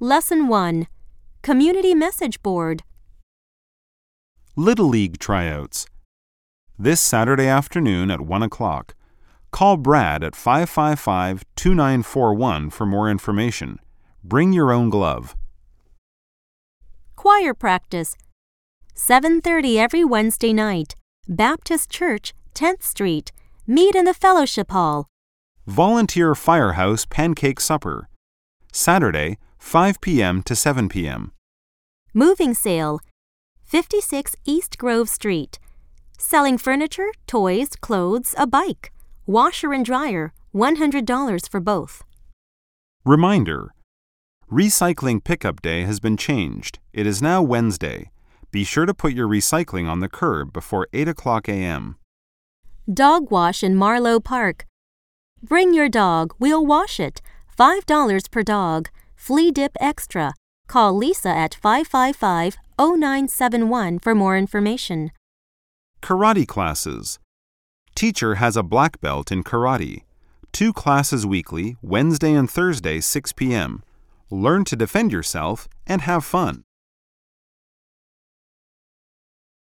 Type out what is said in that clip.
Lesson 1. Community Message Board. Little League Tryouts. This Saturday afternoon at 1 o'clock. Call Brad at 555-2941 for more information. Bring your own glove. Choir practice. 7:30 every Wednesday night. Baptist Church, 10th Street. Meet in the Fellowship Hall. Volunteer Firehouse Pancake Supper. Saturday, 5 p.m. to 7 p.m. Moving sale. 56 East Grove Street. Selling furniture, toys, clothes, a bike. Washer and dryer, $100 for both. Reminder: Recycling Pickup Day has been changed. It is now Wednesday. Be sure to put your recycling on the curb before 8 o'clock a.m. Dog wash in Marlow Park. Bring your dog, we'll wash it. $5 per dog. Flea dip extra. Call Lisa at 555-0971 for more information. Karate classes. Teacher has a black belt in karate. 2 classes weekly, Wednesday and Thursday, 6 p.m. Learn to defend yourself and have fun.